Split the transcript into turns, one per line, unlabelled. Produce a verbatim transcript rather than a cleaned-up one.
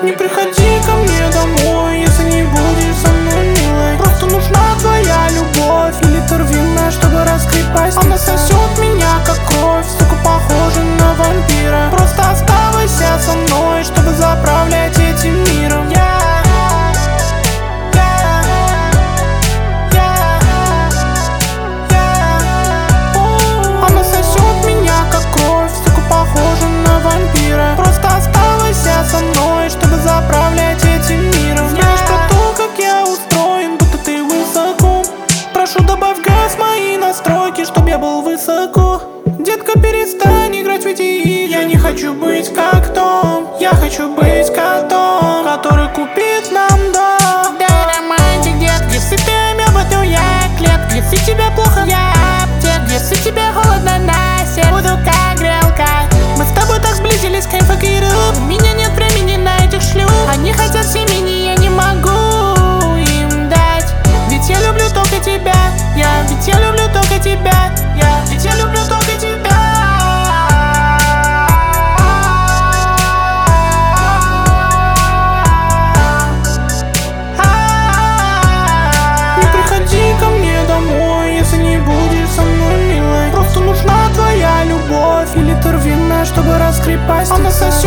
Не приходи ко мне домой, если не будешь со мной милой. Просто нужна твоя любовь и литр вина, чтобы раскрыть постель. Она сосет меня как кровь, сука, похожа на вампира. Просто оставайся со мной, чтобы заправлять этим миром. Я Просто оставайся со мной, чтобы заправлять этим миром. Знаешь про то, как я устроен, будто ты высоко. Прошу, добавь газ в мои настройки, чтоб я был высоко. Детка, перестань играть в эти игры. Я не хочу быть как Том, я хочу быть котом, который купит нам дом.
Да, романтик, детка, если ты об этом я клетка. Если тебе плохо, я аптек. Если тебе холодно на сердце, буду как грелка. Мы с тобой так сблизились, can't fuck it up. У меня нет времени на этих шлюх. Они хотят семени, я не могу им дать. Ведь я люблю только тебя, я, ведь я люблю только тебя, я, ведь я люблю только тебя.
Не приходи ко мне домой, если не будешь со мной милой. Просто нужна твоя любовь и литр вина, чтобы раскрыть постель. Она сосет